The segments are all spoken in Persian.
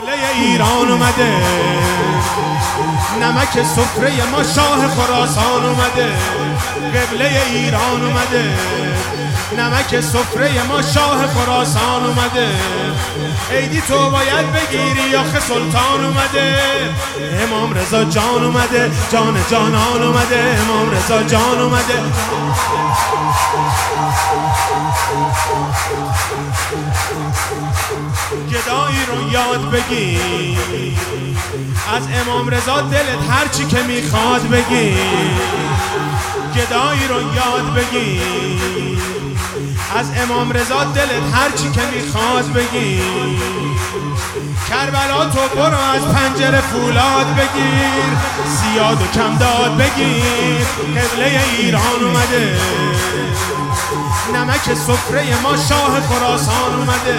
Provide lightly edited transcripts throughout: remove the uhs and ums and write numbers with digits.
ایران اومده، نمک سفره ما شاه خراسان اومده. قبله ایران اومده، نمک سفره ما شاه خراسان اومده. عیدی تو باید بگیری آخه سلطان اومده. امام رضا جان اومده، جان جانان اومده. امام رضا جان اومده. گدایی رو یاد بگیر، از امام رضا دلت هرچی که میخواد بگیر. گدایی رو یاد بگیر، از امام رضا دلت هرچی که میخواد بگیر. کربلا تو برو از پنجره فولاد بگیر، زیاد و کم داد بگیر. قبله ایران اومده، نمک سفره ما شاه خراسان اومده.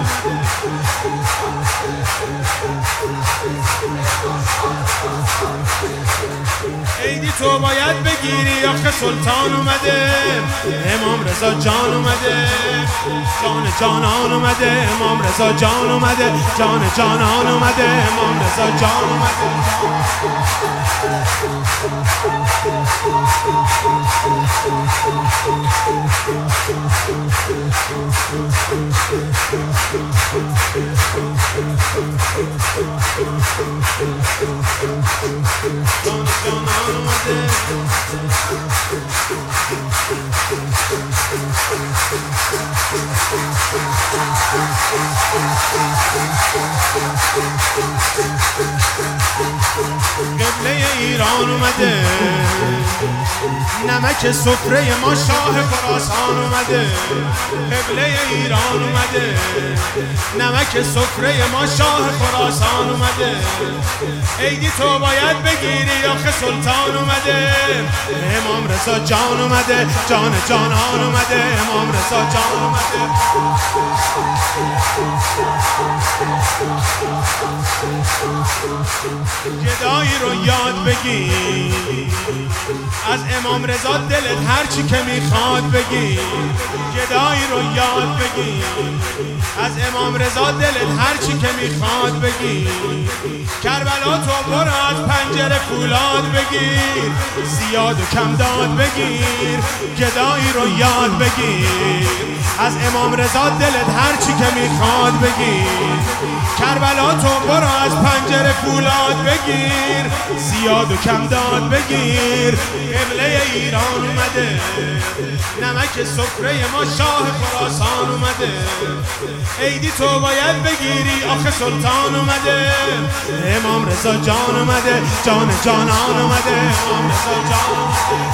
عیدی تو باید بگیری آخه سلطان اومده. امام رضا جان اومده، جان جانان اومده. امام رضا جان اومده، جان جانان اومده. امام رضا جان اومده. جان جانان اومده. قبله ایران اومده، نمک سفره ما شاه خراسان اومده. قبله ایران اومده، نمک سفره ما شاه خراسان اومده. عیدی تو باید بگیری آخه سلطان اومده. امام رضا جان اومده، جان جانان اومده. امام رضا جان اومده. گدایی رو یاد بگیر، از امام رضا دلت هرچی که میخواد بگیر. گدایی رو یاد بگیر، از امام رضا دلت هرچی که میخواد بگیر. کربلا تو برو از پنجره فولاد بگیر، زیاد و کم داد بگیر. گدایی رو یاد بگیر، از امام رضا دلت هرچی که میخواد بگیر. کربلا تو برو از پنجره فولاد بگیر، زیاد و کم داد بگیر. قبله ایران اومده، نمک سفره ما شاه خراسان اومده. عیدی تو باید بگیری آخه سلطان اومده. امام رضا جان اومده، جان جانان اومده. امام رضا جان اومده.